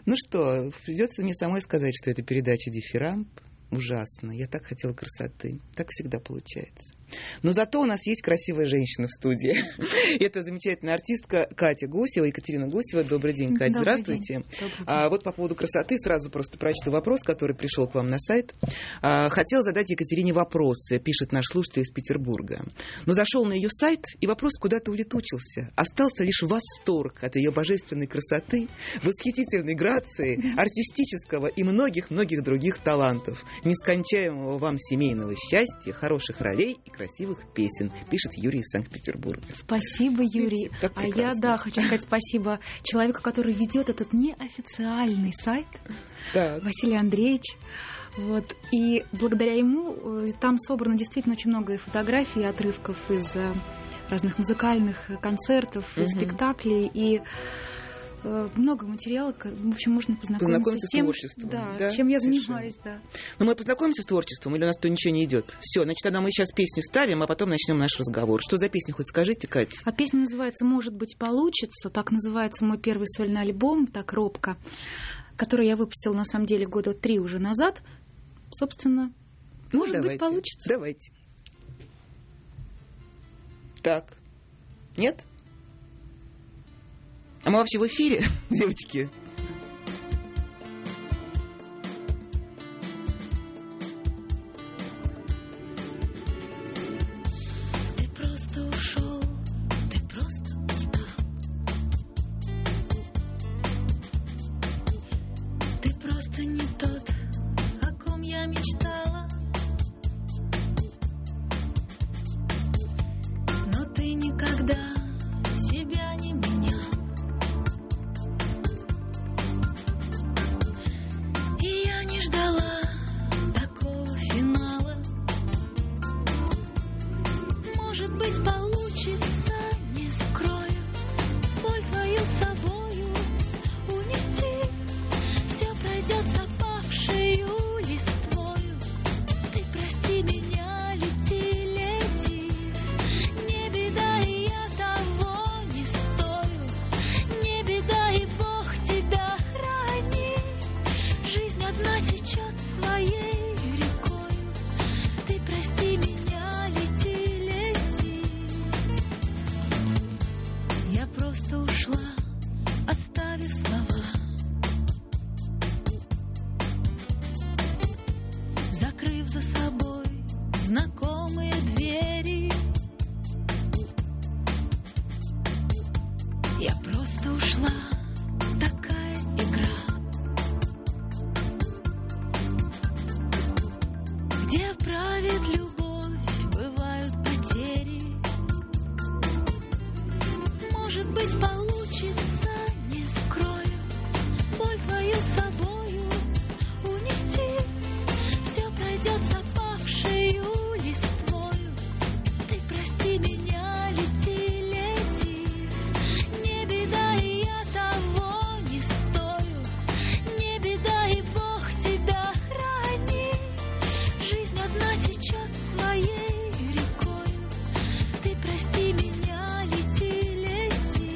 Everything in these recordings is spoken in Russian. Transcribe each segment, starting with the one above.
Ну что, придется мне самой сказать, что это передача «Дифирамб». Ужасно. Я так хотела красоты. Так всегда получается. Но зато у нас есть красивая женщина в студии. Это замечательная артистка Катя Гусева, Екатерина Гусева. Добрый день, Катя. Здравствуйте. Вот по поводу красоты сразу просто прочту вопрос, который пришел к вам на сайт. Хотела задать Екатерине вопрос, пишет наш слушатель из Петербурга. Но зашел на ее сайт, и вопрос куда-то улетучился. Остался лишь восторг от ее божественной красоты, восхитительной грации, артистического и многих-многих других талантов. Нескончаемого вам семейного счастья, хороших ролей и красивых песен, пишет Юрий из Санкт-Петербурга. Спасибо, Юрий. А я, хочу сказать спасибо человеку, который ведет этот неофициальный сайт, Василий Андреевич. Вот. И благодаря ему там собрано действительно очень много фотографий и отрывков из разных музыкальных концертов, спектаклей, и много материала, в общем, можно познакомиться с тем, творчеством. Да, чем я занимаюсь, да. Но мы познакомимся с творчеством, или у нас то ничего не идет? Все, значит, тогда мы сейчас песню ставим, а потом начнем наш разговор. Что за песня, хоть скажите, Катя? А песня называется «Может быть, получится». Так называется мой первый сольный альбом, так робко, который я выпустила, на самом деле, 3 года уже назад. Собственно, может быть, получится. Давайте. Так. Нет? А мы вообще в эфире, девочки? Ты просто ушел, ты просто устал. Ты просто не тот, о ком я мечтала. Но ты никогда себя не менял. Ждала такого финала. Может быть, получится, не скрою, боль твою с собою унести. Все пройдет запавшею листвою. Ты прости меня, лети, лети. Не беда, и я того не стою. Не беда, и Бог тебя храни. Жизнь одна течет своей рекою. Ты прости меня, лети, лети. Я просто ушла, оставив слова, закрыв за собой знакомые двери. Я просто ушла, такая игра, где правит любовь, бывают потери. Может быть, получится, не скрою, боль твою с собою унести. Все пройдет запавшею листвою. Ты прости меня, лети, лети. Не беда, и я того не стою. Не беда, и Бог тебя храни. Жизнь одна течет своей рекою. Ты прости меня, лети, лети.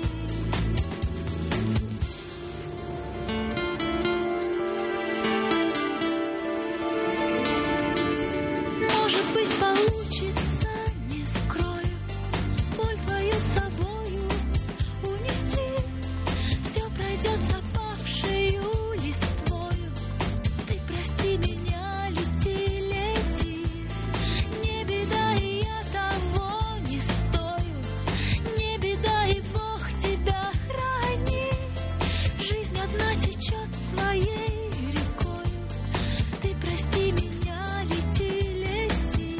Может быть, получится, не скрою, боль твою с собою унести. Все пройдет запавшею листвою. Ты прости меня, лети, лети. Не беда, и я того не стою. Не беда, и Бог тебя храни. Жизнь одна течет своей рекою. Ты прости меня, лети, лети.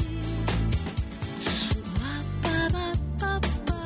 Ва-па-па-па-па.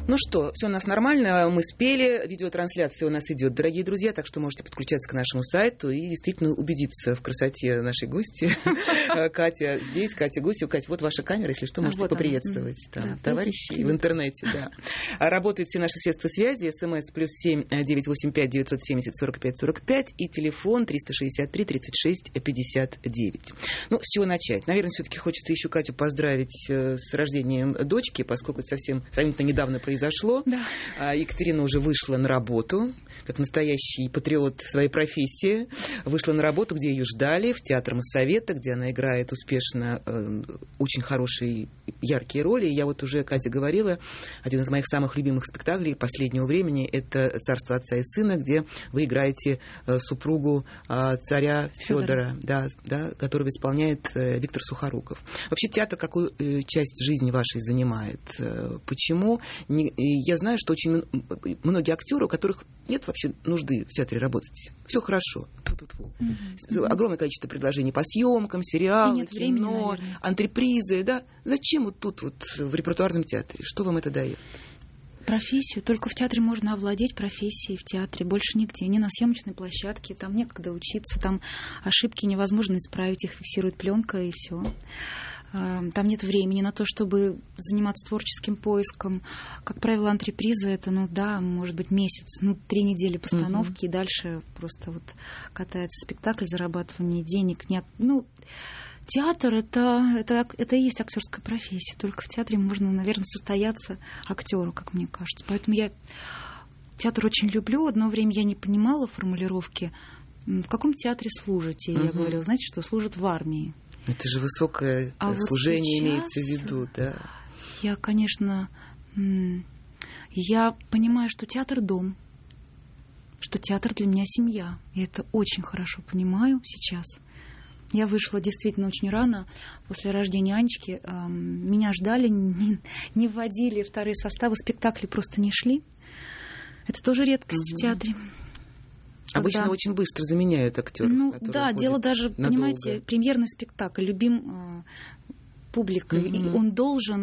Ну что, все у нас нормально, мы спели, видеотрансляция у нас идет, дорогие друзья, так что можете подключаться к нашему сайту и действительно убедиться в красоте нашей гости. Катя здесь, Катя гостью. Катя, вот ваша камера, если что, можете поприветствовать товарищей в интернете. Работают все наши средства связи, СМС +7 985 970 45 45 и телефон 363 36 59. Ну, с чего начать? Наверное, все-таки хочется еще Катю поздравить с рождением дочки, поскольку это совсем сравнительно недавно произошло. Да. Екатерина уже вышла на работу, как настоящий патриот своей профессии. Вышла на работу, где ее ждали, в театр Моссовета, где она играет успешно очень хорошие, яркие роли. И я вот уже, Катя, говорила, один из моих самых любимых спектаклей последнего времени – это «Царство отца и сына», где вы играете супругу царя Федора, да, которого исполняет Виктор Сухоруков. Вообще театр какую часть жизни вашей занимает? Почему? Я знаю, что очень многие актеры, у которых нет вообще нужды в театре работать. Все хорошо. Огромное количество предложений по съемкам, сериалы, кино, антрепризы. Да? Зачем вот тут вот в репертуарном театре? Что вам это дает? Профессию. Только в театре можно овладеть профессией, в театре. Больше нигде. Не на съемочной площадке. Там некогда учиться. Там ошибки невозможно исправить. Их фиксирует пленка и все. Там нет времени на то, чтобы заниматься творческим поиском. Как правило, антреприза — это, может быть, месяц, 3 недели постановки, и дальше просто вот катается спектакль, зарабатывание денег. Театр — это и есть актерская профессия. Только в театре можно, наверное, состояться актеру, как мне кажется. Поэтому я театр очень люблю. Одно время я не понимала формулировки. В каком театре служите? Я говорила, знаете что, служат в армии. Это же высокое служение вот имеется в виду, да? Я, конечно, я понимаю, что театр — дом, что театр для меня — семья. И это очень хорошо понимаю сейчас. Я вышла действительно очень рано, после рождения Анечки. Меня ждали, не вводили вторые составы, спектакли просто не шли. Это тоже редкость в театре. Обычно очень быстро заменяют актеров. Да, дело даже, надолго. Понимаете, премьерный спектакль, любим публикой, и он должен,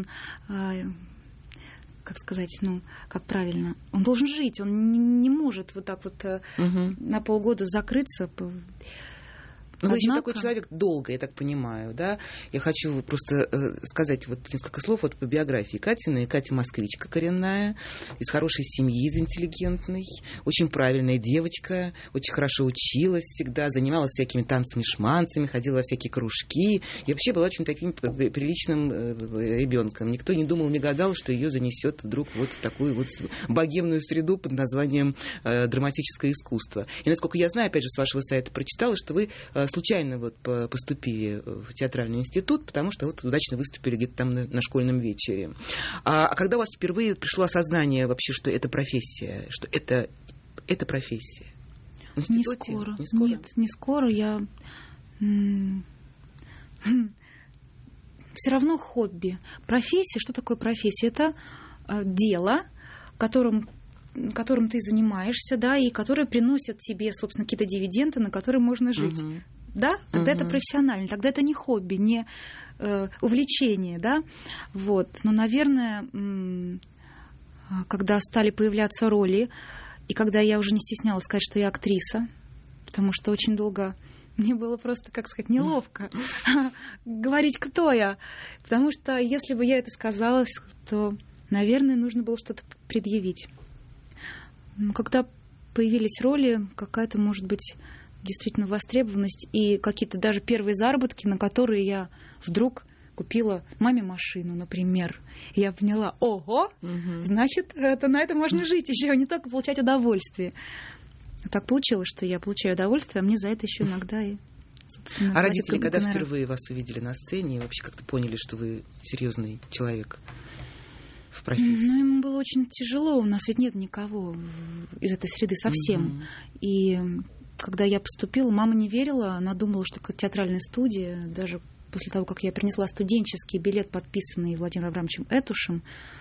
как сказать, как правильно, он должен жить, он не может вот так вот на полгода закрыться. Вы еще такой человек долго, я так понимаю, да? Я хочу просто сказать вот несколько слов по биографии Катиной. Катя москвичка коренная, из хорошей семьи, из интеллигентной, очень правильная девочка, очень хорошо училась всегда, занималась всякими танцами-шманцами, ходила во всякие кружки. И вообще была очень таким приличным ребенком. Никто не думал, не гадал, что ее занесет вдруг вот в такую вот богемную среду под названием драматическое искусство. И, насколько я знаю, опять же, с вашего сайта прочитала, что вы случайно вот поступили в театральный институт, потому что вот удачно выступили где-то там на школьном вечере. А когда у вас впервые пришло осознание вообще, что это профессия, что это профессия? В институте? Не скоро. Нет, не скоро. Я все равно хобби. Профессия, что такое профессия? Это дело, которым ты занимаешься, да, и которое приносит тебе, собственно, какие-то дивиденды, на которые можно жить. Да? Тогда это профессионально, тогда это не хобби, не увлечение, да. Вот. Но, наверное, когда стали появляться роли, и когда я уже не стеснялась сказать, что я актриса, потому что очень долго мне было просто, как сказать, неловко говорить, кто я. Потому что если бы я это сказала, то, наверное, нужно было что-то предъявить. Но когда появились роли, какая-то, может быть, действительно востребованность и какие-то даже первые заработки, на которые я вдруг купила маме машину, например. И я поняла, значит, на это можно жить еще, не только получать удовольствие. Так получилось, что я получаю удовольствие, а мне за это еще иногда и, собственно, А родители, когда впервые вас увидели на сцене, вообще как-то поняли, что вы серьезный человек в профессии? Ему было очень тяжело, у нас ведь нет никого из этой среды совсем. И когда я поступила, мама не верила, она думала, что это театральная студия. Даже после того, как я принесла студенческий билет, подписанный Владимиром Абрамовичем Этушем,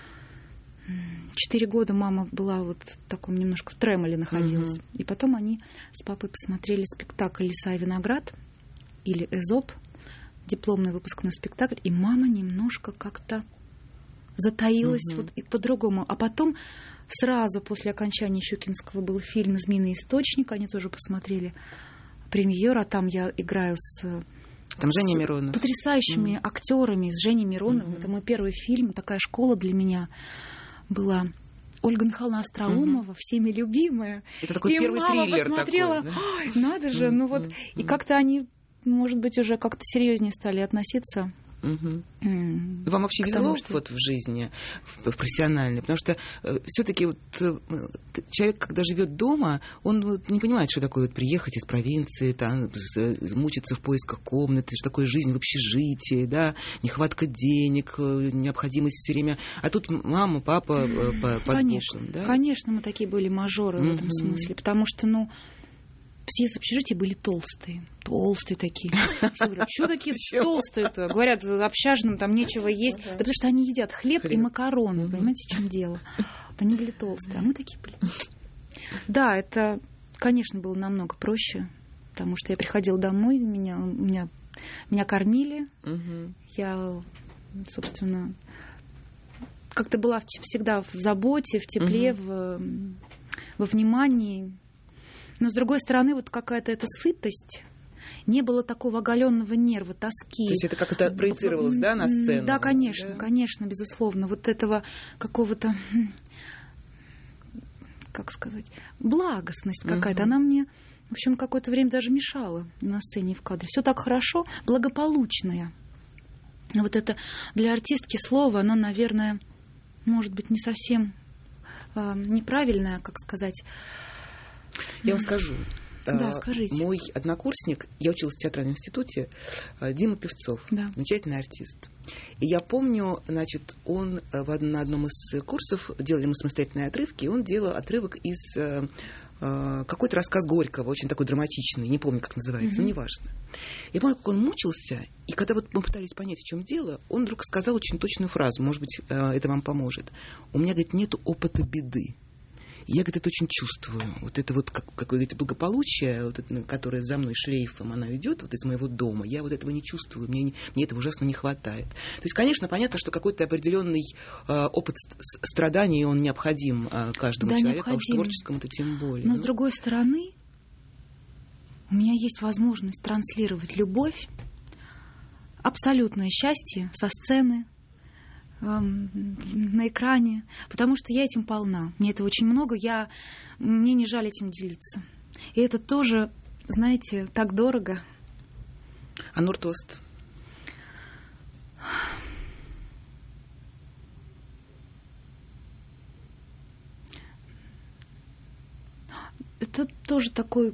4 года мама была вот в таком немножко в тремоле находилась. И потом они с папой посмотрели спектакль «Лиса и виноград» или «Эзоп», дипломный выпускной спектакль, и мама немножко как-то затаилась вот и по-другому. А потом сразу после окончания Щукинского был фильм «Змеиный источник», они тоже посмотрели премьеру, а там я играю с потрясающими актерами, с Женей Мироновым. Это мой первый фильм, такая школа для меня была. Ольга Михайловна Остроумова, всеми любимая. Это такой и первый мама триллер посмотрела, такой, да? Ой, надо же, ну вот, и как-то они, может быть, уже как-то серьезнее стали относиться. Вам вообще везло вот в жизни, в профессиональной? Потому что все-таки вот человек, когда живет дома, он вот не понимает, что такое вот приехать из провинции, там, мучиться в поисках комнаты, что такое жизнь в общежитии, да, нехватка денег, необходимость все время. А тут мама, папа под конечно, боком, да? Конечно, мы такие были мажоры в этом смысле, потому что, ну, все из общежития были толстые такие. Все говорят, что такие толстые-то? Говорят, общажным там нечего есть. Да потому что они едят хлеб и макароны, понимаете, в чем дело? Они были толстые, а мы такие были. Да, это, конечно, было намного проще, потому что я приходила домой, меня кормили, я, собственно, как-то была всегда в заботе, в тепле, во внимании. Но, с другой стороны, вот какая-то эта сытость, не было такого оголенного нерва, тоски. То есть это как-то проецировалось, да, на сцену? Да, конечно, конечно, безусловно. Вот этого какого-то, как сказать, благостность какая-то, она мне, в общем, какое-то время даже мешала на сцене и в кадре. Все так хорошо, благополучное. Но вот это для артистки слово, оно, наверное, может быть, не совсем неправильное, как сказать. Я вам скажу. Да, скажите. Мой однокурсник, я училась в театральном институте, Дима Певцов, замечательный артист. И я помню, значит, он на одном из курсов, делали мы самостоятельные отрывки, и он делал отрывок из какой-то рассказ Горького, очень такой драматичный, не помню, как называется, но неважно. Я помню, как он мучился, и когда вот мы пытались понять, в чем дело, он вдруг сказал очень точную фразу, может быть, это вам поможет. У меня, говорит, нет опыта беды. Я, говорит, это очень чувствую. Вот это вот, как вы говорите, благополучие, вот это, которое за мной шлейфом, она идет вот из моего дома. Я вот этого не чувствую, мне этого ужасно не хватает. То есть, конечно, понятно, что какой-то определенный опыт страданий, он необходим каждому человеку, а уж творческому это тем более. Но, с другой стороны, у меня есть возможность транслировать любовь, абсолютное счастье со сцены, на экране, потому что я этим полна. Мне это очень много, мне не жаль этим делиться. И это тоже, знаете, так дорого. А Нортост? Это тоже такой...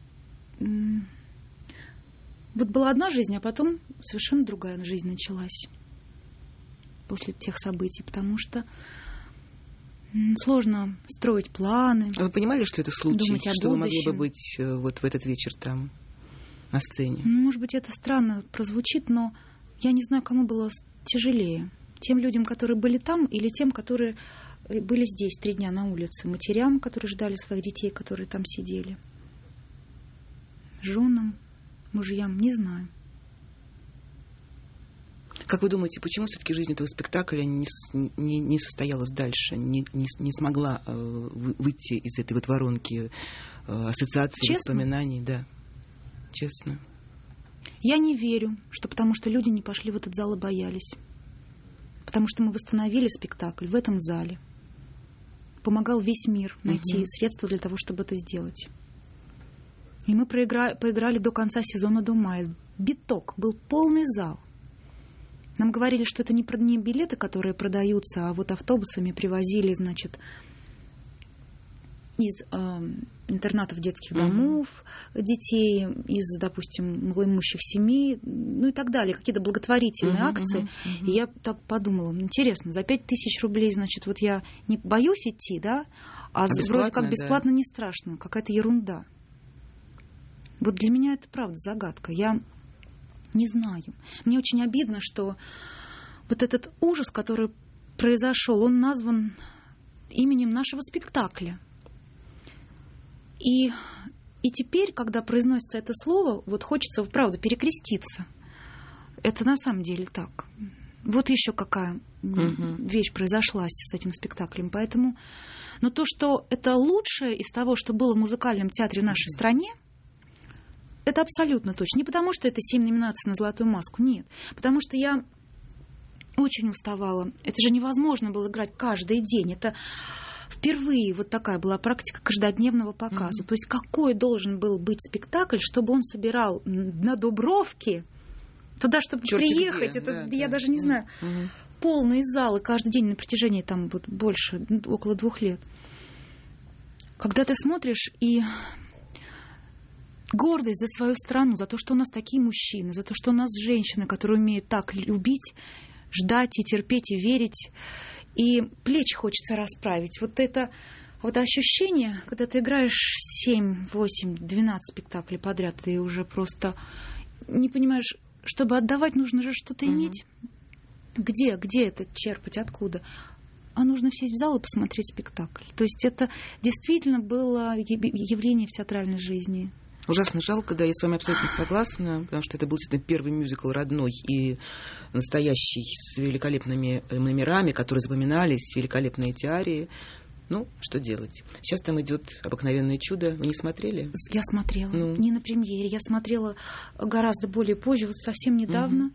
Вот была одна жизнь, а потом совершенно другая жизнь началась после тех событий, потому что сложно строить планы. А вы понимали, что это случай, думать о что вы могли будущем. бы быть вот в этот вечер там, на сцене? Может быть, это странно прозвучит, но я не знаю, кому было тяжелее. Тем людям, которые были там, или тем, которые были здесь 3 дня на улице. Матерям, которые ждали своих детей, которые там сидели. Женам, мужьям, не знаю. Как вы думаете, почему все-таки жизнь этого спектакля не состоялась дальше, не смогла выйти из этой вот воронки ассоциаций, воспоминаний? Да, честно. Я не верю, что потому что люди не пошли в этот зал и боялись. Потому что мы восстановили спектакль в этом зале. Помогал весь мир найти средства для того, чтобы это сделать. И мы поиграли до конца сезона, до мая. Биток, был полный зал. Нам говорили, что это не билеты, которые продаются, а вот автобусами привозили, значит, из интернатов детских домов детей, из, допустим, малоимущих семей, ну и так далее, какие-то благотворительные акции. И я так подумала, интересно, за 5000 рублей, значит, вот я не боюсь идти, да, а вроде как бесплатно не страшно, какая-то ерунда. Вот для меня это правда загадка. Я не знаю. Мне очень обидно, что вот этот ужас, который произошел, он назван именем нашего спектакля. И теперь, когда произносится это слово, вот хочется, правда, перекреститься. Это на самом деле так. Вот еще какая вещь произошла с этим спектаклем. Поэтому, но то, что это лучшее из того, что было в музыкальном театре в нашей стране, это абсолютно точно. Не потому, что это 7 номинаций на «Золотую маску», нет. Потому что я очень уставала. Это же невозможно было играть каждый день. Это впервые вот такая была практика каждодневного показа. То есть какой должен был быть спектакль, чтобы он собирал на Дубровке, туда, чтобы приехать, где? Это я даже не знаю, полные залы каждый день на протяжении там вот больше, около 2 лет. Когда ты смотришь и гордость за свою страну, за то, что у нас такие мужчины, за то, что у нас женщины, которые умеют так любить, ждать и терпеть, и верить, и плечи хочется расправить. Вот это вот ощущение, когда ты играешь 7, 8, 12 спектаклей подряд, ты уже просто не понимаешь, чтобы отдавать, нужно же что-то иметь. Где это черпать, откуда? А нужно сесть в зал и посмотреть спектакль. То есть это действительно было явление в театральной жизни. Ужасно жалко, да, я с вами абсолютно согласна, потому что это был действительно первый мюзикл родной и настоящий, с великолепными номерами, которые запоминались, великолепные теарии. Ну, что делать? Сейчас там идет «Обыкновенное чудо». Вы не смотрели? Я смотрела. Не на премьере. Я смотрела гораздо более позже, вот совсем недавно.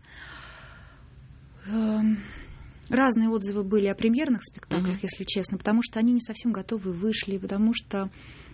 Разные отзывы были о премьерных спектаклях, если честно, потому что они не совсем готовы вышли, потому что,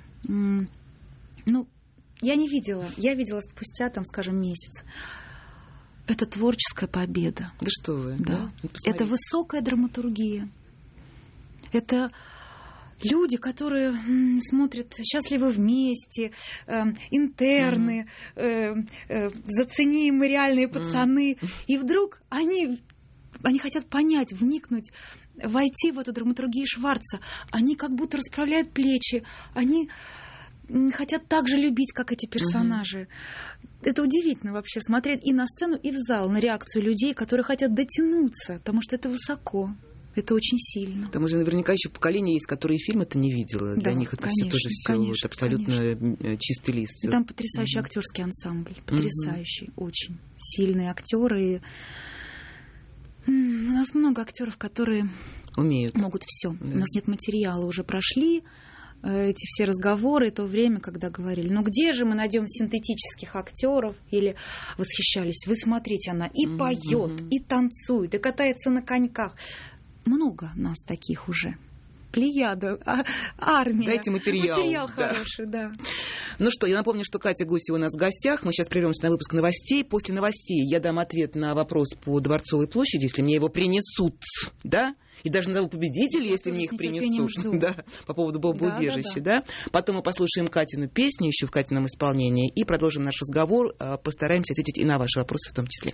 я не видела. Я видела спустя, там, скажем, месяц. Это творческая победа. Да что вы? Да. Это высокая драматургия. Это люди, которые смотрят «Счастливы вместе», «Интерны», «Зацени мы реальные пацаны». И вдруг они хотят понять, вникнуть, войти в эту драматургию Шварца. Они как будто расправляют плечи. Они хотят так же любить, как эти персонажи. Это удивительно вообще смотреть и на сцену, и в зал, на реакцию людей, которые хотят дотянуться, потому что это высоко. Это очень сильно. Там уже наверняка еще поколение есть, которые фильмы-то не видела. Для них это все тоже все абсолютно чистый лист. И там потрясающий актерский ансамбль. Потрясающий, очень сильные актеры. У нас много актеров, которые могут все. Да. У нас нет материала, уже прошли эти все разговоры, то время, когда говорили, где же мы найдем синтетических актеров, или восхищались. Вы смотрите, она и поет, и танцует, и катается на коньках. Много нас таких уже. Плеяда, армия. Дайте материал. Материал хороший, да. Ну что, я напомню, что Катя Гусева у нас в гостях. Мы сейчас прервемся на выпуск новостей. После новостей я дам ответ на вопрос по Дворцовой площади, если мне его принесут, да? И даже назову победителей, если мне их принесут. Да, по поводу бомбоубежища. Да. Потом мы послушаем Катину песню еще в Катином исполнении и продолжим наш разговор. Постараемся ответить и на ваши вопросы в том числе.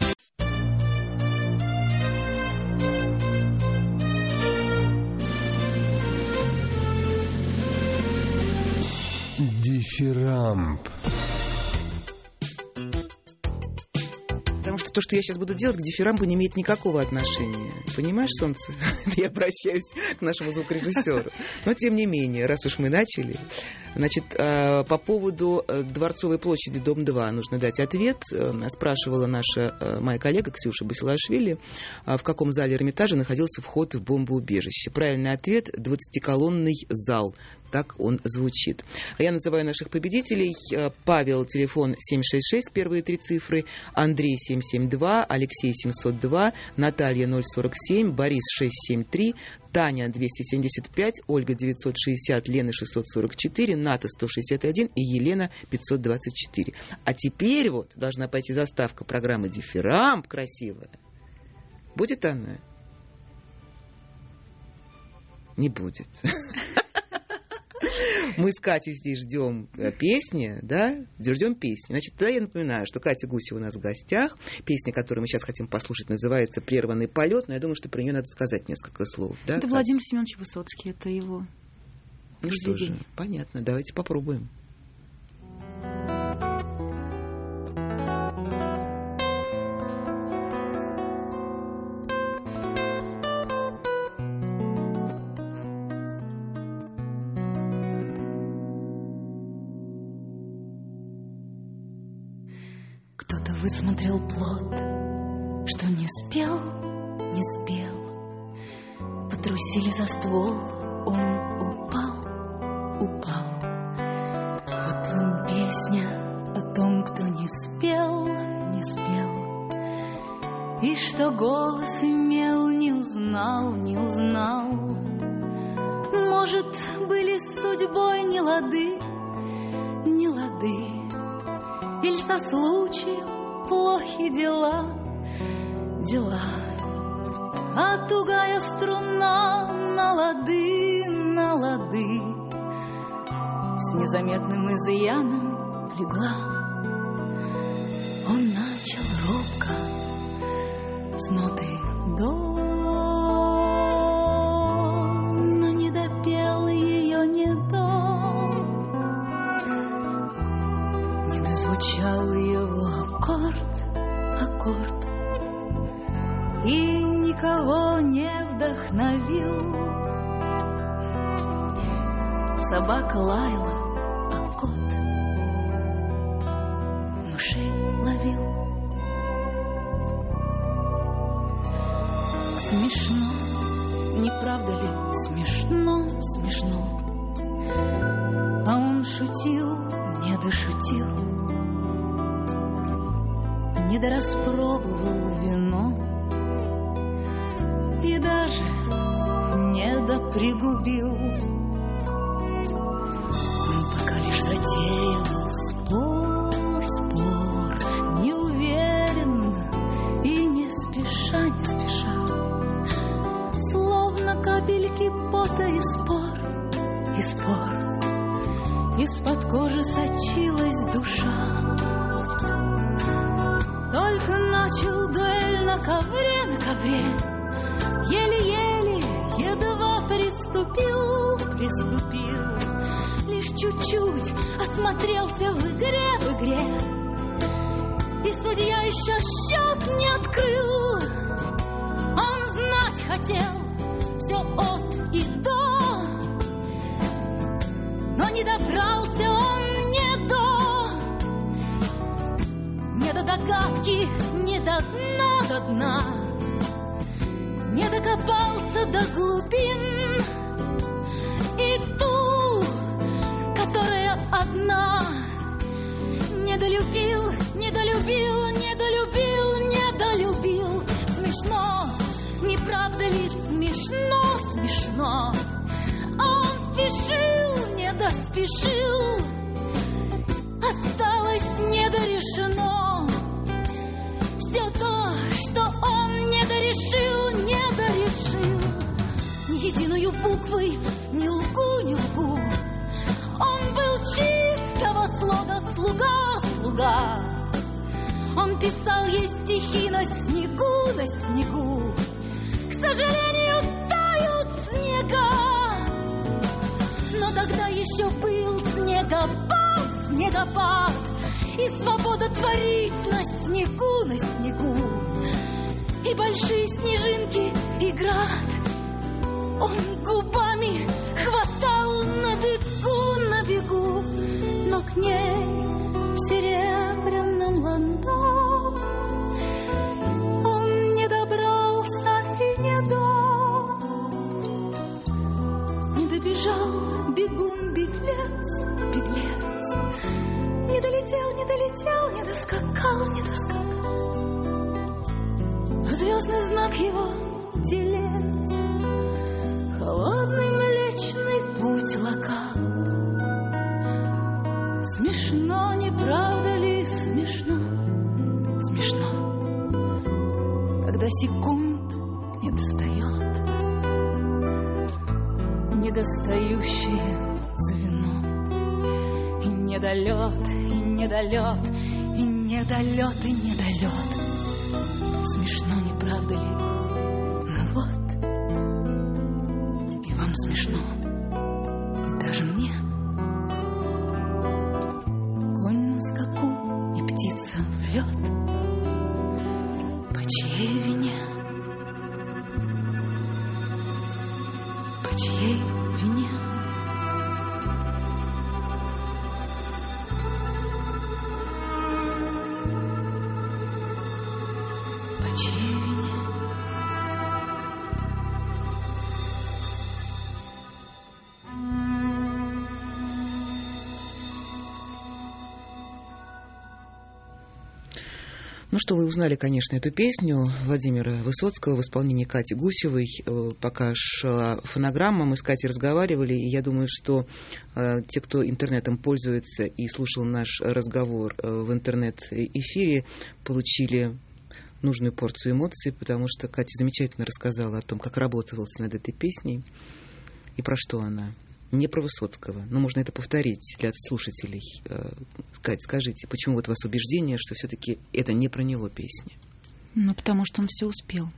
Дифирамб. Потому что то, что я сейчас буду делать, к дифирамбу не имеет никакого отношения. Понимаешь, солнце? Я обращаюсь к нашему звукорежиссеру. Но, тем не менее, раз уж мы начали, значит, по поводу Дворцовой площади, дом 2, нужно дать ответ. Спрашивала моя коллега Ксюша Басилашвили, в каком зале Эрмитажа находился вход в бомбоубежище. Правильный ответ – 20-колонный зал. Так он звучит. Я называю наших победителей. Павел, телефон 766, первые 3 цифры. Андрей 772, Алексей 702, Наталья 047, Борис 673, Таня 275, Ольга 960, Лена 644, Ната 161 и Елена 524. А теперь вот должна пойти заставка программы «Дифирамб» красивая. Будет она? Не будет. Мы с Катей здесь ждем песни, да? Ждем песни. Значит, тогда я напоминаю, что Катя Гусева у нас в гостях. Песня, которую мы сейчас хотим послушать, называется «Прерванный полет», но я думаю, что про нее надо сказать несколько слов. Да, это Катя? Владимир Семенович Высоцкий, это его произведение. Что же, понятно, давайте попробуем. Высмотрел плод, что не спел, Затрусили за ствол, он упал. Вот вам песня о том, кто не спел. И что голос имел, не узнал. Может, были с судьбой не лады, или со случаем плохи дела, а тугая струна на лады, с незаметным изъяном легла. Он начал робко с ноты до, но не допел ее не до, не дозвучал его аккорд, и никого не вдохновил. Собака лаяла, а кот мышей ловил. Смешно, не правда ли? Смешно. А он шутил, не дошутил, не дораспробовал вино и даже не допригубил. Он пока лишь затеял спор, неуверенно и не спеша, словно капельки пота и спор. Из-под кожи сочилась душа. Только начал дуэль на ковре, еле-еле, едва приступил, лишь чуть-чуть осмотрелся в игре, и судья еще счет не открыл. Он знать хотел все от и до, но не добрался он не до догадки, не до дна, не докопался до глубин. И ту, которая одна, не долюбил. Смешно, не правда ли смешно? А он спешил, не доспешил, осталось недорешено. Все то, что он не дорешил. Ни единую буквой не лгу. Он был чистого слога слуга. Он писал ей стихи на снегу. К сожалению, тают снега. Но тогда еще был снегопад, и свобода творить на снегу, и большие снежинки, и град. Он губами хватал на бегу, но к ней в серебряном ландо он не добрался и не добежал бегун-беглец. Не долетел, не доскакал. Звездный знак его телец, холодный Млечный Путь локал. Смешно, не правда ли смешно? Когда секунд не достает недостающее звено. И недолет. Смешно, не правда ли? Ну вот, и вам смешно, и даже мне. Конь на скаку, и птица в лед. По чьей вине? По чьей вине? Ну что, вы узнали, конечно, эту песню Владимира Высоцкого в исполнении Кати Гусевой. Пока шла фонограмма, мы с Катей разговаривали, и я думаю, что те, кто интернетом пользуется и слушал наш разговор в интернет-эфире, получили нужную порцию эмоций, потому что Катя замечательно рассказала о том, как работалась над этой песней и про что она. Не про Высоцкого, но можно это повторить для слушателей. Кать, скажите, почему вот у вас убеждение, что все-таки это не про него песня? Ну, потому что он все успел.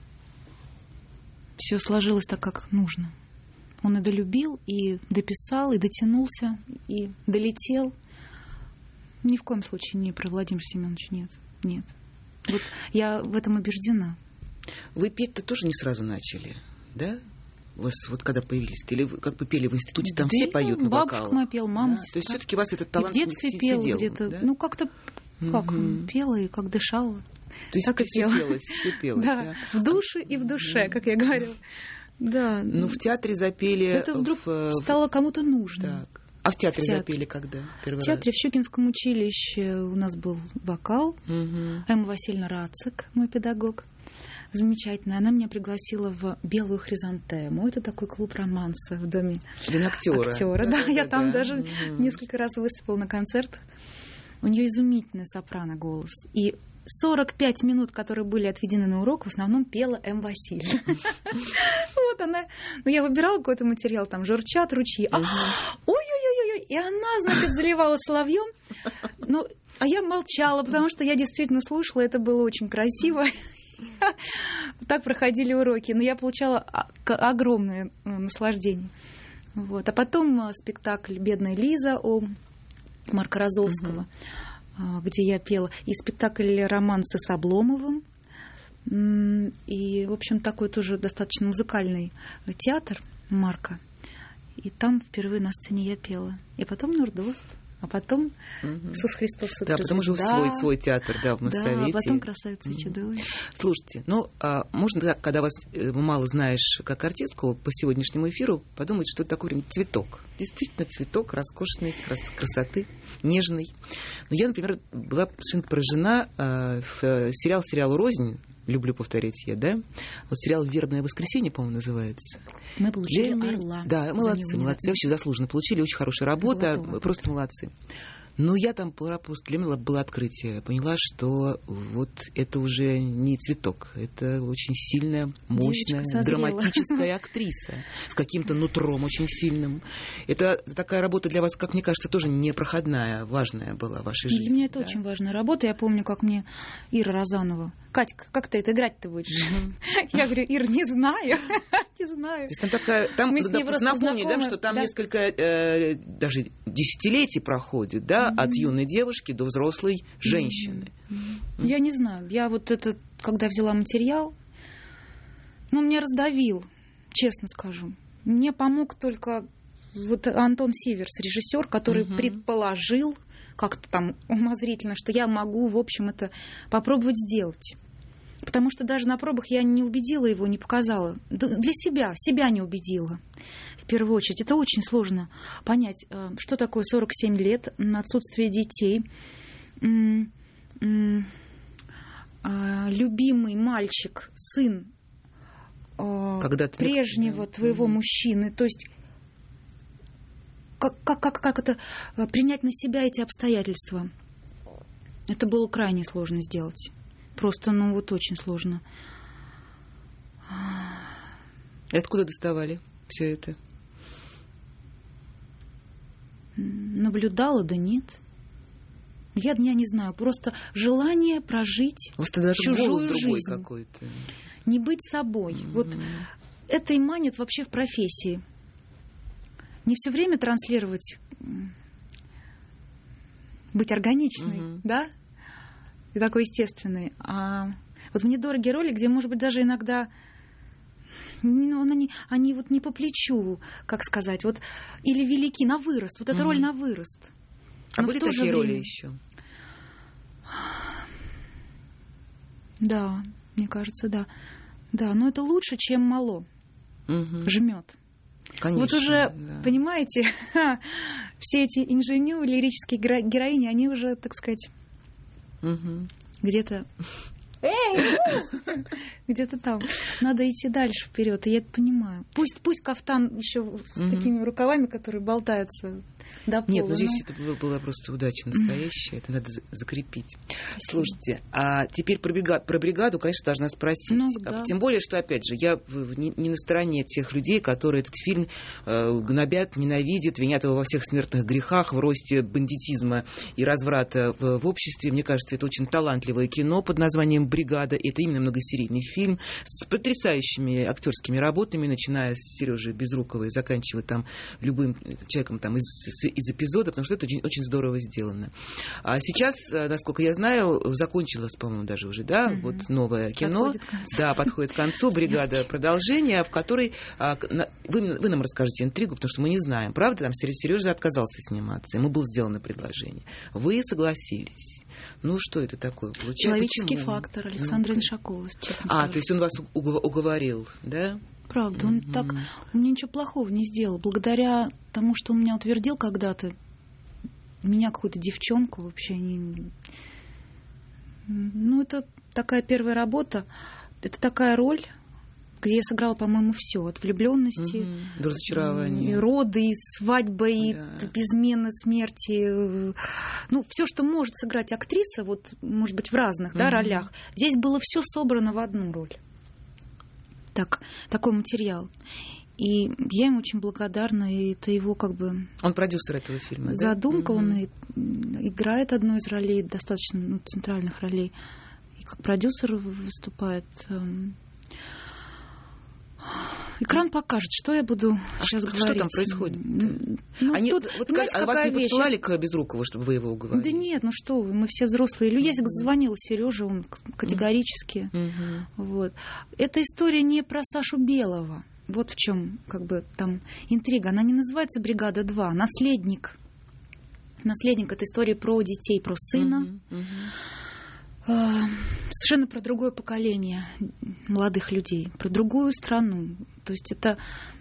Все сложилось так, как нужно. Он и долюбил, и дописал, и дотянулся, и долетел. Ни в коем случае не про Владимира Семеновича, нет. Нет. Вот я в этом убеждена. Вы петь-то тоже не сразу начали, да? У вас вот когда появились, или вы как бы пели в институте, там да все поют на вокалах? Бабушка моя пела, мама. Да? То есть все-таки у вас этот талант в детстве пела где-то, да? Ну как-то как пела и как дышала. То есть так все пелось, да. В душе и в душе, как я говорила. Да. Ну в театре запели. Это вдруг стало кому-то нужно. Так. А в театре запели когда? В театре в Щукинском училище у нас был вокал. Эмма Васильевна Рацик, мой педагог. Замечательная. Она меня пригласила в «Белую хризантему». Это такой клуб романса в доме актера. Да, я там даже несколько раз выступила на концертах. У нее изумительный сопрано-голос. И 45 минут, которые были отведены на урок, в основном пела М. Васильевна. Вот она. Ну, я выбирала какой-то материал, там журчат ручьи. Ой-ой-ой-ой. И она, значит, заливала соловьем. Ну, а я молчала, потому что я действительно слушала. Это было очень красиво. Так проходили уроки, но я получала огромное наслаждение. Вот. А потом спектакль «Бедная Лиза» у Марка Розовского, где я пела, и спектакль «Романсы с Обломовым». И, в общем, такой тоже достаточно музыкальный театр Марка. И там впервые на сцене я пела. И потом «Нурдост». А потом Иисус Христос Суперзвезда. Да, потом уже свой театр, да, в Моссовете. Да, а потом «Красавица и чудовище». Слушайте, ну, можно, когда вас мало знаешь как артистку, по сегодняшнему эфиру подумать, что это такой цветок. Действительно, цветок роскошной красоты, нежный. Но я, например, была совершенно поражена в сериал «Рознь». Люблю повторять я, да? Вот сериал «Вербное воскресенье», по-моему, называется. Мы получили «Орла». Да, молодцы. Вообще заслуженно получили. Очень хорошая работа. Просто молодцы. Но я там просто для меня было открытие. Поняла, что вот это уже не цветок. Это очень сильная, мощная, драматическая актриса с каким-то нутром очень сильным. Это такая работа для вас, как мне кажется, тоже непроходная, важная была в вашей жизни. Для меня это очень важная работа. Я помню, как мне Ира Розанова: «Катька, как ты это играть-то будешь?» Я говорю: «Ира, не знаю, не знаю». То есть там такая, напомню, да, что там несколько даже десятилетий проходит, да, от юной девушки до взрослой женщины. Я не знаю. Я вот это, когда взяла материал, меня раздавил, честно скажу. Мне помог только вот Антон Сиверс, режиссер, который предположил как-то там умозрительно, что я могу, в общем, это попробовать сделать. Потому что даже на пробах я не убедила его, не показала. Для себя не убедила. В первую очередь. Это очень сложно понять, что такое 47 лет, отсутствие детей, любимый мальчик, сын прежнего твоего мужчины. То есть как это принять на себя эти обстоятельства? Это было крайне сложно сделать. Просто, очень сложно. И откуда доставали все это? Наблюдала, да нет. Я не знаю. Просто желание прожить чужую жизнь. Какой-то. Не быть собой. Вот это и манит вообще в профессии. Не все время транслировать, быть органичной, да? И такой естественный. А вот мне дороги роли, где, может быть, даже иногда они вот не по плечу, как сказать, вот, или велики на вырост. Вот эта роль на вырост. А были такие роли еще? Да, мне кажется, да. Да, но это лучше, чем мало. Жмет. Конечно, вот уже, понимаете, все эти инженю, лирические героини, они уже, так сказать, где-то... Где-то там. Надо идти дальше вперед, и я это понимаю. Пусть кафтан еще с такими рукавами, которые болтаются до пола. Нет, но здесь это была просто удача настоящая, это надо закрепить. Спасибо. Слушайте, а теперь про бригаду, конечно, должна спросить. Да. Тем более, что, опять же, я не на стороне тех людей, которые этот фильм гнобят, ненавидят, винят его во всех смертных грехах, в росте бандитизма и разврата в обществе. Мне кажется, это очень талантливое кино под названием «Бригада». Это именно многосерийный фильм с потрясающими актерскими работами, начиная с Сережи Безрукова и заканчивая там любым человеком там из эпизода, потому что это очень, очень здорово сделано. А сейчас, насколько я знаю, закончилось, по-моему, даже уже, да, вот новое кино. Подходит к концу. «Бригада» продолжение, в которой вы нам расскажете интригу, потому что мы не знаем. Правда, там Сережа отказался сниматься, ему было сделано предложение. Вы согласились. Ну, что это такое получается? Человеческий фактор Александра Иншакова, честно скажу. То есть он вас уговорил, да? Правда, он мне ничего плохого не сделал. Благодаря тому, что он меня утвердил когда-то, меня, какую-то девчонку, вообще не... Ну, это такая первая работа, это такая роль, где я сыграла, по-моему, все от влюбленности, до разочарования, и роды, и свадьбы, и измены, смерти. Ну, все, что может сыграть актриса, вот, может быть, в разных ролях. Здесь было все собрано в одну роль. Такой материал. И я ему очень благодарна, и это его как бы... Он продюсер этого фильма, задумка, он играет одну из ролей, достаточно центральных ролей, и как продюсер выступает. Экран покажет, что я буду сейчас говорить. Что там происходит? Вас не подсылали к Безрукову, чтобы вы его уговорили? Да нет, ну что вы, мы все взрослые люди. Я звонила Сереже, он категорически. Вот. Эта история не про Сашу Белого. Вот в чем как бы там интрига. Она не называется «Бригада 2», «Наследник». «Наследник» — это история про детей, про сына. Совершенно про другое поколение молодых людей, про другую страну. То есть это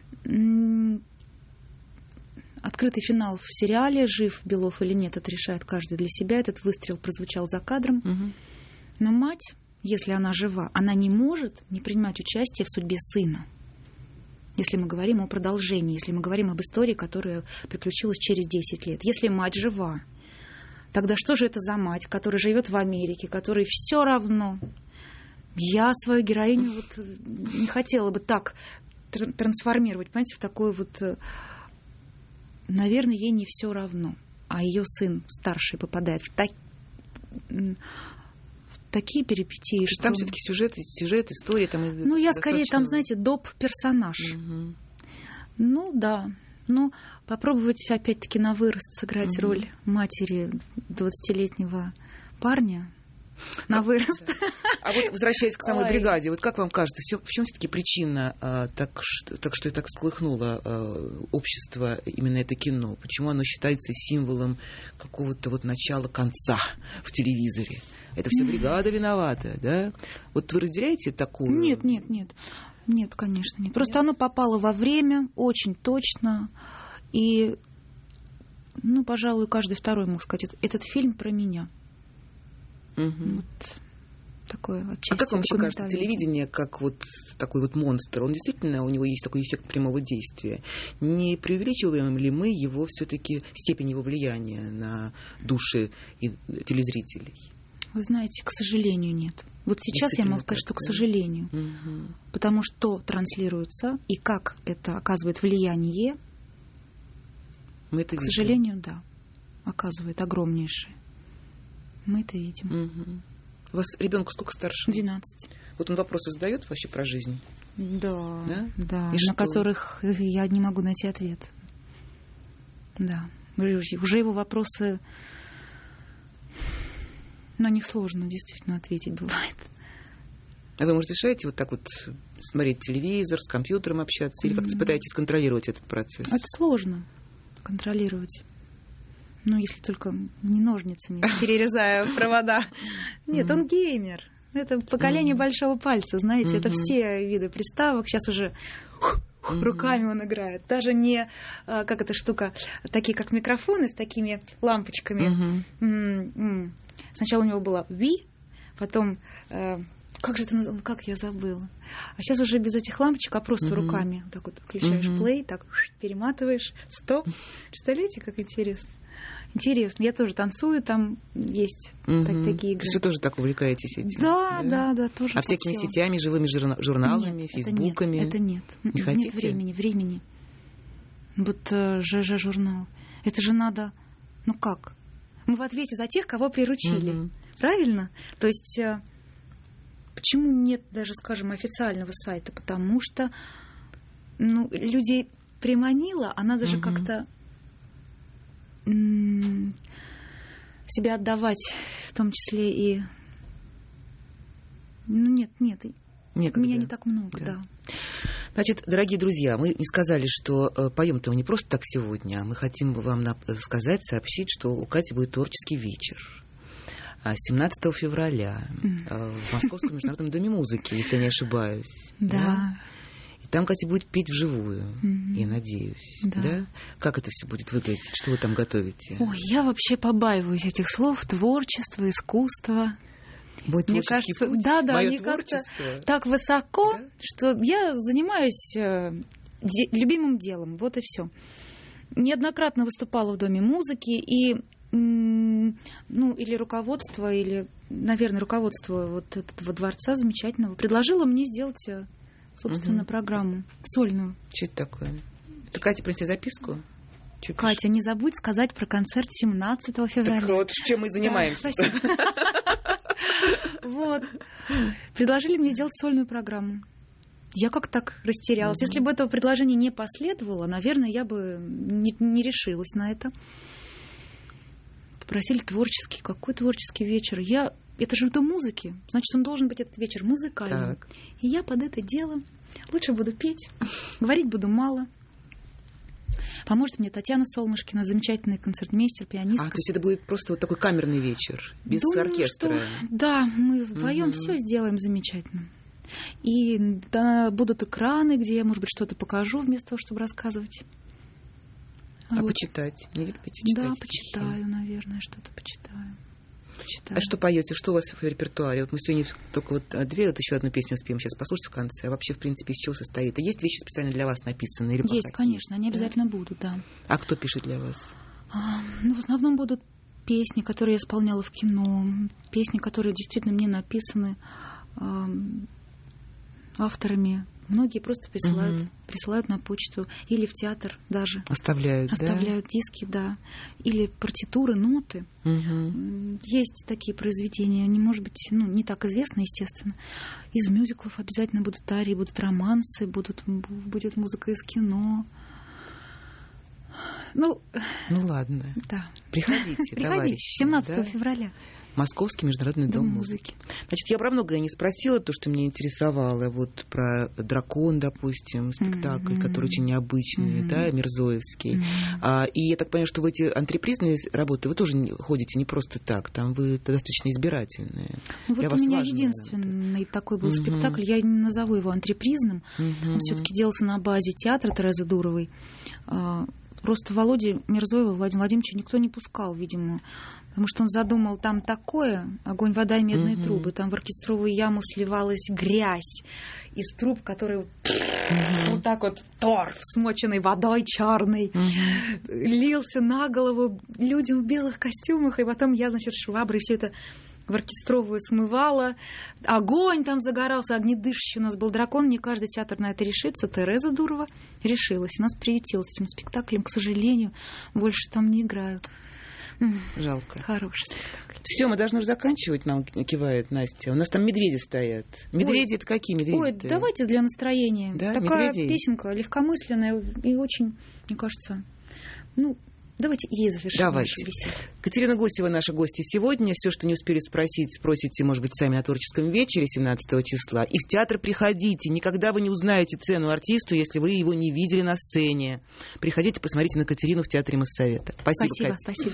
открытый финал в сериале «Жив Белов или нет», это решает каждый для себя. Этот выстрел прозвучал за кадром. Но мать, если она жива, она не может не принимать участие в судьбе сына. Если мы говорим о продолжении, если мы говорим об истории, которая приключилась через 10 лет. Если мать жива, тогда что же это за мать, которая живет в Америке, которой все равно? Я свою героиню не хотела бы так трансформировать, понимаете, в такой вот... Наверное, ей не все равно. А ее сын старший попадает в такие перипетии, что... Там все-таки сюжет, история. Там я достаточно... скорее там, знаете, доп-персонаж. Ну, да. Ну, попробовать опять-таки на вырост сыграть роль матери 20-летнего парня. На вырост. А вот возвращаясь к самой бригаде, вот как вам кажется, в чем все-таки причина, что так всколыхнуло общество именно это кино? Почему оно считается символом какого-то вот начала-конца в телевизоре? Это все бригада виновата, да? Вот вы разделяете такую? Нет. Нет, конечно, нет. Просто оно попало во время, очень точно. И, пожалуй, каждый второй мог сказать, этот фильм про меня. Вот такое отчасти. А как вам еще кажется, телевидение как вот такой вот монстр, он действительно, у него есть такой эффект прямого действия. Не преувеличиваем ли мы его все-таки, степень его влияния на души телезрителей? Вы знаете, к сожалению, нет. Вот сейчас я могу сказать, что к сожалению. Потому что транслируется и как это оказывает влияние, мы это к сожалению, да, оказывает огромнейшее. Мы это видим. У вас ребенку сколько старше? 12. Вот он вопросы задает вообще про жизнь? Да. На которых я не могу найти ответ. Да. Уже его вопросы... На них сложно действительно ответить бывает. А вы, может, решаете вот так вот смотреть телевизор, с компьютером общаться, или как-то пытаетесь контролировать этот процесс? Это сложно контролировать. Если только не ножницами, перерезая провода. Нет, он геймер. Это поколение большого пальца, знаете. Это все виды приставок. Сейчас уже руками он играет. Даже не, как эта штука, такие как микрофоны с такими лампочками. Сначала у него была Wii, потом... Как же это называется? Как я забыла? А сейчас уже без этих лампочек, а просто руками. Так вот включаешь плей, так перематываешь, стоп. Представляете, как интересно? Интересно. Я тоже танцую, там есть такие игры. Вы тоже так увлекаетесь этим? Да, тоже. А всякими сетями, живыми журналами, фейсбуками? Это нет. Не хотите? Нет времени. Вот ЖЖ журнал. Это же надо... Ну как? Мы в ответе за тех, кого приручили. Правильно? То есть... Почему нет даже, скажем, официального сайта? Потому что людей приманило, а надо же как-то себя отдавать, в том числе и... Нет, некогда. У меня не так много, да. Значит, дорогие друзья, мы не сказали, что поем-то мы не просто так сегодня, а мы хотим вам сказать, сообщить, что у Кати будет творческий вечер. 17 февраля в Московском международном доме музыки, если я не ошибаюсь. Да. И там Катя будет петь вживую, я надеюсь. Да. Как это все будет выглядеть? Что вы там готовите? Ой, я вообще побаиваюсь этих слов. Творчество, искусство. Мой творческий кажется, путь, они как-то так высоко, что я занимаюсь любимым делом. Вот и все. Неоднократно выступала в Доме музыки, и или руководство, или, наверное, руководство вот этого дворца замечательного предложило мне сделать, собственно, программу сольную. Что это такое? Это Катя принесла записку? Катя, не забудь сказать про концерт 17 февраля. Так вот, чем мы занимаемся. Да, спасибо. Вот. Предложили мне сделать сольную программу. Я как так растерялась. Если бы этого предложения не последовало, наверное, я бы не решилась на это. Попросили творческий. Какой творческий вечер? Это же Дом музыки. Значит, он должен быть этот вечер музыкальным. Так. И я под это дело лучше буду петь, говорить буду мало. Поможет мне Татьяна Солнышкина, замечательный концертмейстер, пианистка. То есть это будет просто вот такой камерный вечер, без оркестра? Да, мы вдвоем все сделаем замечательно. И будут экраны, где я, может быть, что-то покажу вместо того, чтобы рассказывать. А почитать? Не любите читать? Да, почитаю, наверное, что-то почитаю. А что поете? Что у вас в репертуаре? Вот мы сегодня только еще одну песню успеем сейчас послушать в конце. А вообще, в принципе, из чего состоит? И есть вещи специально для вас написанные? Или есть, конечно, они обязательно будут, да. А кто пишет для вас? В основном будут песни, которые я исполняла в кино, песни, которые действительно мне написаны авторами. Многие просто присылают на почту или в театр даже. Оставляют диски, да. Или партитуры, ноты. Есть такие произведения. Они, может быть, не так известны, естественно. Из мюзиклов обязательно будут арии, будут романсы, будет музыка из кино. Ладно. Да. Приходите, товарищи. 17 февраля. Московский международный дом музыки. Значит, я про многое не спросила, то, что меня интересовало. Вот про «Дракон», допустим, спектакль, который очень необычный, Мирзоевский. И я так понимаю, что в эти антрепризные работы вы тоже ходите не просто так. Там вы достаточно избирательные. Вот у меня единственный такой был спектакль. Я не назову его антрепризным. Он все-таки делался на базе театра Терезы Дуровой. Просто Володю Мирзоева, Владимира Владимировича никто не пускал, видимо. Потому что он задумал там такое, огонь, вода и медные трубы. Там в оркестровую яму сливалась грязь из труб, которые вот так вот торф, смоченный водой черной, лился на голову людям в белых костюмах. И потом я, шваброй все это в оркестровую смывала. Огонь там загорался, огнедышащий у нас был дракон. Не каждый театр на это решится. Тереза Дурова решилась. Нас приютила с этим спектаклем. К сожалению, больше там не играю. Жалко. Хороший спектакль. Все, мы должны уже заканчивать, нам кивает Настя. У нас там медведи стоят. Медведи — это какие медведи? Ой, давайте для настроения. Да? Такая медведей? Песенка легкомысленная и очень, мне кажется, давайте ей завершим нашу беседу. Катерина Гусева, наша гостья сегодня. Все, что не успели спросить, спросите, может быть, сами на творческом вечере 17 числа. И в театр приходите. Никогда вы не узнаете цену артисту, если вы его не видели на сцене. Приходите, посмотрите на Катерину в театре Моссовета. Спасибо, Катя. Спасибо.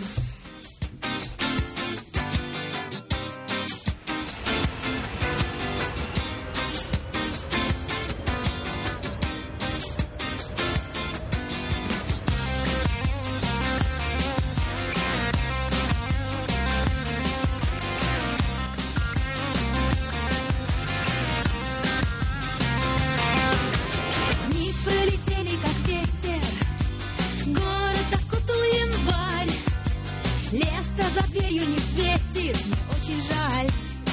метелью не светит, мне очень жаль.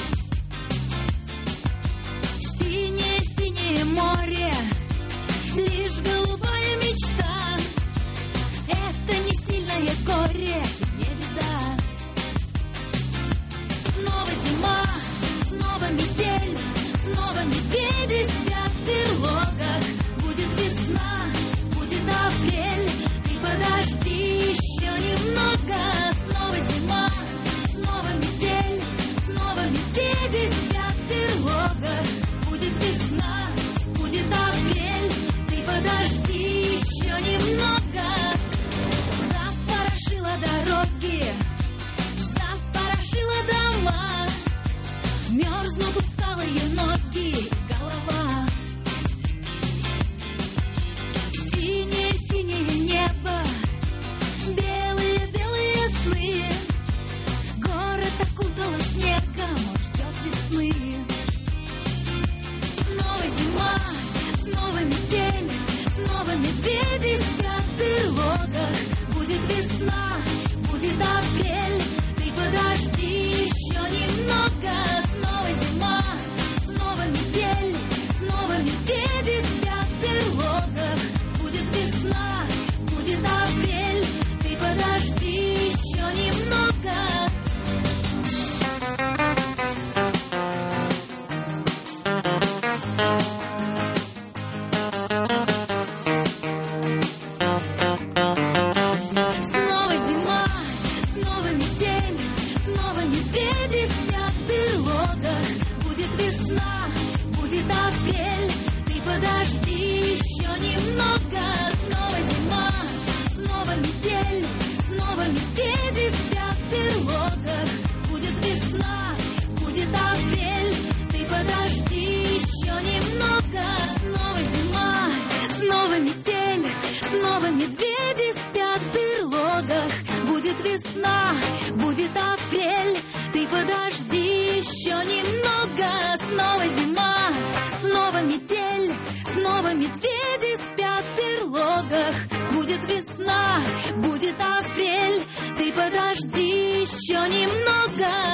Синее-синее море, лишь голубая мечта. Это не сильное горе, не беда. Снова зима, снова метель, снова медведи спят в берлогах. Будет весна, будет апрель, ты подожди еще немного. Снова зима, снова метель, снова медведи спят в берлогах. Будет весна, будет апрель, ты подожди еще немного. Запорошила дороги, запорошила дома, мерзнут усталые ноги и голова. Синее-синее небо, белые-белые сны, город окутала снегом, он ждет весны. Снова зима, снова метель, снова медведи спят в берлогах. Будет весна, будет апрель, ты подожди еще немного. Снова зима, снова метель, снова медведи спят в берлогах. Будет весна, будет апрель, ты подожди еще немного. Снова зима, снова метель, снова медведи спят в берлогах. Будет весна, будет апрель, ты подожди еще немного. Снова зима, снова метель, снова медведи спят в берлогах. Будет весна, будет апрель, ты подожди еще немного. Снова зима, снова метель, снова медведи спят в берлогах. Будет весна, будет апрель, ты подожди еще немного. Снова зима, снова метель, снова медведи спят в берлогах. Будет весна, будет апрель, ты подожди еще немного.